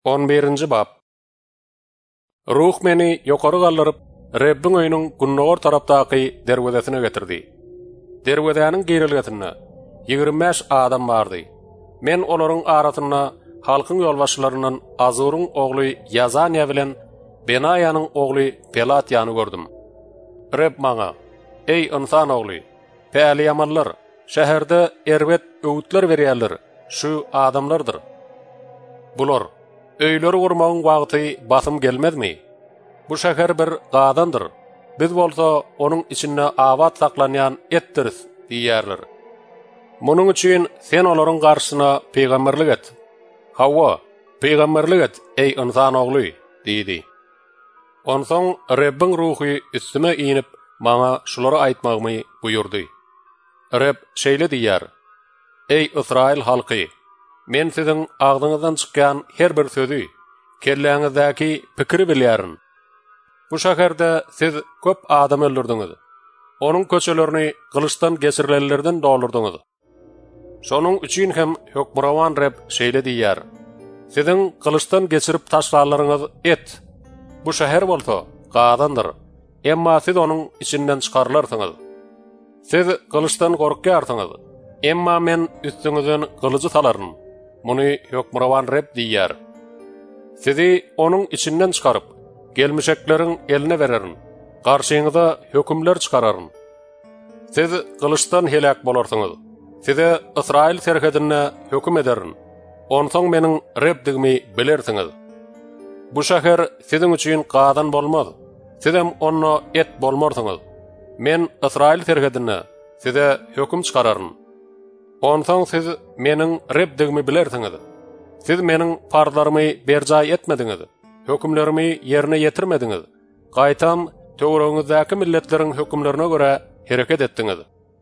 11-nji bab. Ruh meni ýokary galdyryp, Rebbiň öýüniň günnogor tarapdaky derwezesine getirdi. Derwezäniň girilgetinde 25 adam bardy. Men olaryň arasynda halkyň ýolbaşçylaryndan Azuryň ogly Yazanya bilen Benayanyň ogly Pelatyany gördüm. Reb maňa: "Ey insan ogly, päli amallar, şäherde erbet öwütler berýärler, şu adamlardyr. Bular öýleri gurmagyň wagty basym gelmezmi? Bu şäher bir gadandyr. Biz bolsa onuň içinde awat saklanýan etdiriz" diýerler. Munuň üçin sen olaryň garşyna peýgamberlik et. Hawa, peýgamberlik et ey insan ogly, diýdi. Onsoň Rebbiň ruhy üstüme iňip maňa şulary aýtmagymy buyurdy. Reb şeýle diýär: "Ey Israil halky, men siziň agdyňyzdan çykýan her bir sözi, kelläňizdäki pikiri bilýärin. Bu şäherde siz köp adam öldürdiňiz. Onuň köçelerini gylyçdan geçirilenlerden doldurdyňyz. Şonuň üçin hem hökmurawan Reb şeýle diýär: Siziň gylyçdan geçirip taşlarlaryňyz et. Bu şäher bolsa gadandyr, emma siz onuň içinden çykarlarsyňyz. Siz gylyçdan gorkýarsyňyz, emma men üstüňizden gylyjy salaryn. Muny hökmurawan Reb diýär. Sizi onuň içinden çykaryp, gelmişekleriň eline bererin. Garşyňyza hökümler çykararyn. Siz gylyçdan helak bolarsyňyz. Size Israil serhedine höküm ederin. Onsoň meniň Rebdigimi bilersiňiz. Bu şäher siziň üçin gadan bolmaz. Sizem onu et bolmarsyňyz. Men Israil serhedine size höküm çykararyn. Onsoň siz meniň Rebdigimi bilersiňiz. Siz meniň farzlarymy berjay etmediňiz. Hökümlerimi yerine yetirmediňiz. Gaýtam töwereňizdäki milletleriň hökümlerine göre hereket etdiňiz.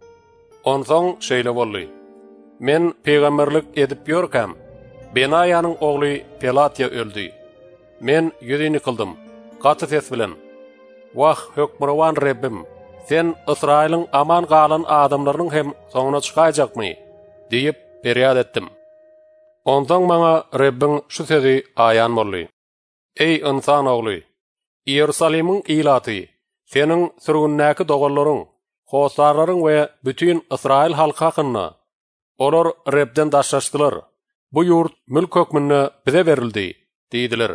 Onsoň şeýle boldy. Men peýgamberlik edip ýörkäm, Benayanyň ogly Pelatya öldü. Men ýüzini kıldım, gaty ses bilen: "Wah hökmurawan Rebbim, sen Israiliň aman galan adamlarynyň hem soňuna çykajakmy?" diýip berýat etdim. Ondan maňa Rebbiň şu sezi aýan boldy: "Ey insan ogly, Ýerusalimiň ilaty, seniň sürgünnäki dogallaryň, hosarlaryň we bütün Israil halky hakynda, olar Rebden daşlaşdylar. Bu ýurt mülk hökmüne bize berildi" diýdiler.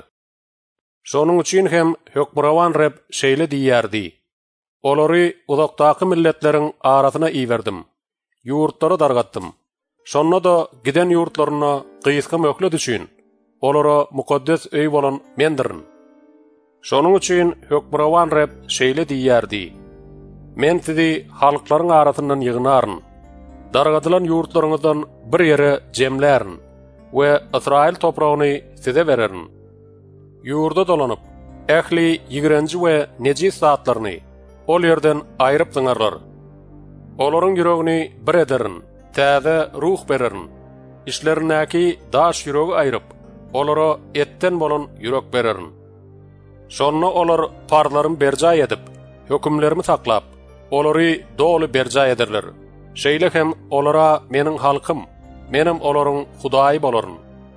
Şonuň üçin hem hökmurawan Reb şeýle diýýärdi: "Olary uzakdaky milletleriň arasyna iýberdim. Ýurtlary dargatdym. Şonda da giden ýurtlaryna gysga möhlet üçin olara mukaddes öý bolan mendirin." Şonuň üçin hökmurawan Reb şeýle diýýärdi: "Men sizi halklaryň arasyndan ýygnaryn. Dargadylan ýurtlaryňyzdan bir ýere jemlärin we Israil topragyny size bererin. Ýurda dolanyp, ähli ýigrenji we nejis zatlaryny ol ýerden aýryp zyňarlar. Olaryň ýüregini bir ederin, täze ruh bererin. İşlerinäki daş ýüregi aýryp, olara etten bolan ýürek bererin. Şonda olar parlaryny berjay edip, hökümlerimi saklap, olary doly berjay ederler. Şeýle hem olara meniň halkym, menim olaryň Hudaý bolaryn.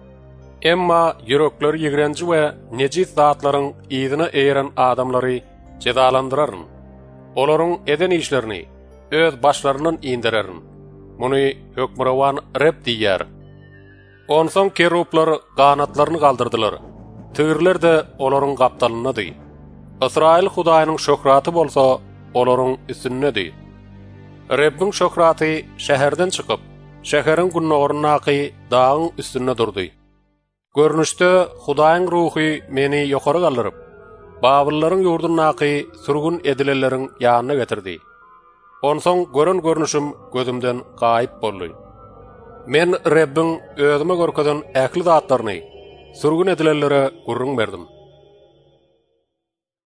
Emma ýürekleri ýigrenji we nejis zatlaryň ýyzyna eýeren adamlary cezalandyraryn. Olaryň eden işlerini öz başlaryndan iňdirerin. Muny hökmurawan Reb diýär. Onsoň keruplar ganatlaryny galdyrdylar. Tügürler de olaryň gapdalynydy. Israil Hudaýynyň şöhraty bolsa olaryň üstündedir. Rebbiň şöhraty şäherden çykyp, şäheriň günnogorunaky dağyň üstünde durdy. Görnüşde Hudaýyň ruhy meni ýokary galdyryp, Babyllaryň ýurdunaky sürgün edileleriň ýanyna getirdi. Onsoň gören görnüşüm gözümden gaýyp boldy. Men Rebbiň özüme görkezden ähli zatlaryny sürgün edilellere gurrun berdim.